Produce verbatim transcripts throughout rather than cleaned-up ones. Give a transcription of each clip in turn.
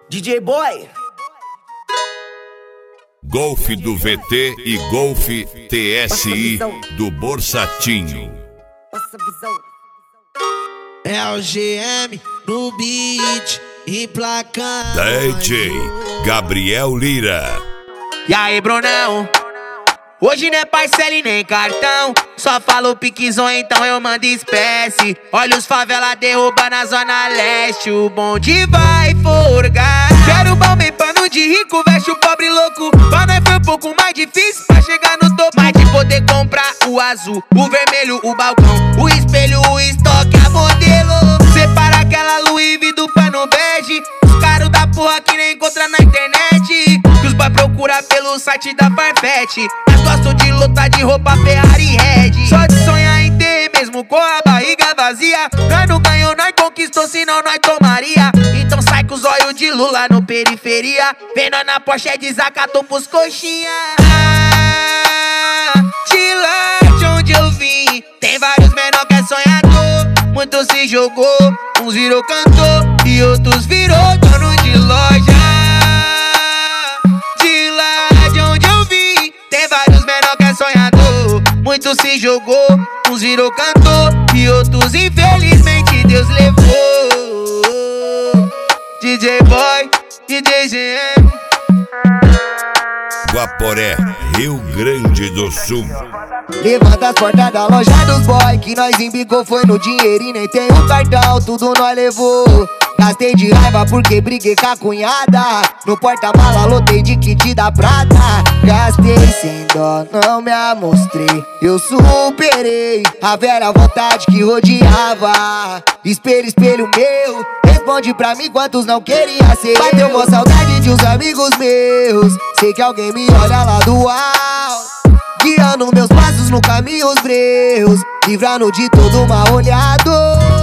D J Boy. Golf do V T e Golf T S I do Borsatinho. Passa visão. É o G M no beat, emplacando. D J Gabriel Lira. E aí, Brunão? Hoje não é parcela e nem cartão, só falo piquezão, então eu mando espécie. Olha os favela derruba na zona leste, o bonde vai forgar. Quero balme, pano de rico, veste o pobre louco. Pra nós foi um pouco mais difícil pra chegar no topo. Mas de poder comprar o azul, o vermelho, o balcão, o espelho, o estoque, a modelo. Separa aquela Louis V do pano bege, os caros da porra que nem encontra na internet. Que os boy procura pelo site da Farfetch. Gosto de lutar de roupa Ferrari Red. Só de sonhar em ter, mesmo com a barriga vazia. Nós não ganhou, nós conquistou, senão nós tomaria. Então sai com os olhos de Lula no periferia. Vendo na Porsche desacatou pros coxinha. Ah, de lá de onde eu vim, tem vários menor que é sonhador. Muitos se jogou, uns virou cantor e outros virou dono de loja. Muitos se jogou, uns virou cantor e outros infelizmente Deus levou. D J Boy, D J G M. Guaporé, Rio Grande do Sul. Levanta as portas da loja dos boy, que nós embicou foi no dinheiro e nem tem um cartão, tudo nós levou. Gastei de raiva porque briguei com a cunhada, no porta-mala lotei de kit da prata. Gastei sem dó, não me amostrei, eu superei a velha vontade que rodeava. Espelho, espelho meu, responde pra mim quantos não queria ser. Bateu com saudade de uns amigos meus, sei que alguém me olha lá do alto, guiando meus passos no caminhos breus, livrando de todo mal olhado.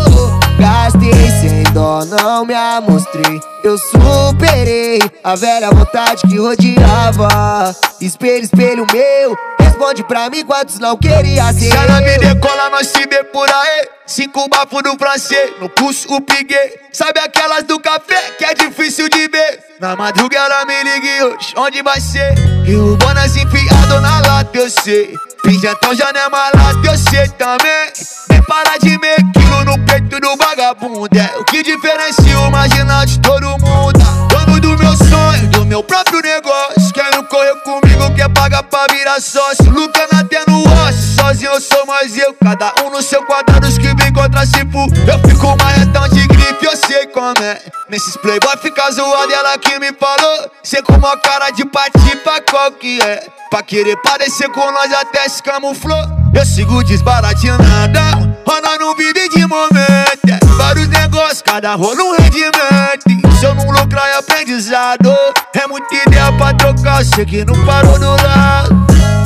Gastei sem dó, não me amostrei, eu superei a velha vontade que rodeava. Espelho, espelho meu, responde pra mim quantos não queria ser. Se ela me decola, nós se vê por aí. Cinco bafos no francês, no pulso o piguê. Sabe aquelas do café que é difícil de ver? Na madruga ela me liga e hoje, onde vai ser? E o Bonas enfiado na lata, eu sei. Pijantão já não é malado, eu sei também. Nem para de meio quilo no peito do vagabundo. É o que diferencia o marginal de todo mundo. Dono do meu sonho, do meu próprio negócio. Quem não correu comigo quer pagar pra virar sócio. Lucando até no osso, sozinho eu sou mais eu. Cada um no seu quadrado, os que vem contra se fu. Eu fico marretão de grife, eu sei como é. Nesses playboy fica zoado, ela que me falou. Cê com uma cara de patifa, qual que é? Pra querer parecer com nós até se camuflou. Eu sigo desbaratinando, nós não vive de momento. É vários negócios, cada rolo um rendimento. Se eu não lucrar é aprendizado. É muita ideia pra trocar, sei que não parou do lado.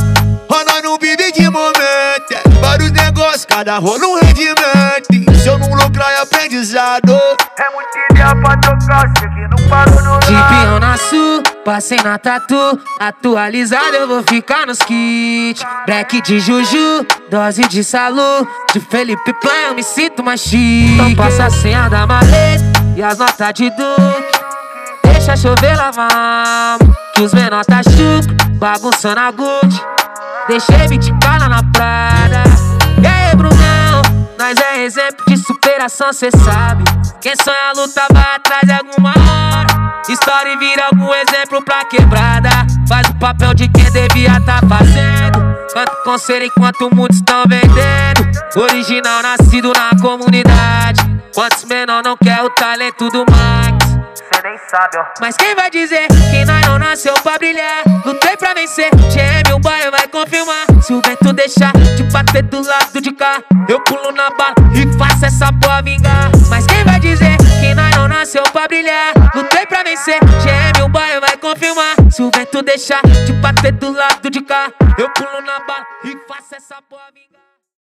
Nós não vive de momento. É vários negócios, cada rolo um rendimento. Se eu não lucrar é aprendizado. É muita ideia pra trocar, sei que não parou do lado. De peão na sul, passei na tatu. Atualizado eu vou ficar nos kits. Black de Juju, dose de Salu. De Felipe Plan eu me sinto mais chique. Então passa a senha da maleta e as notas de Duque. Deixa chover lá vamos, que os menor tá chucro, bagunçando a Gucci. Deixei me de cana na Prada. E aí, Brunão, nós é exemplo de superação, cê sabe. Quem sonha luta vai atrás de alguma hora. História vira algum exemplo pra quebrada. Faz o papel de quem devia tá fazendo. Canto conselho enquanto muitos estão vendendo. Original nascido na comunidade. Quantos menor não quer o talento do Max? Cê nem sabe, ó. Mas quem vai dizer que nós não nasceu pra brilhar? Lutei pra vencer, G M o boy vai confirmar. Se o vento deixar de bater do lado de cá, eu pulo na bala e faço essa porra vingar. Mas quem vai dizer que nós não nasceu pra brilhar? Lutei pra vencer, G M o boy vai confirmar. Se o vento deixar de bater do lado de cá, eu pulo na bala e faço essa porra vingar.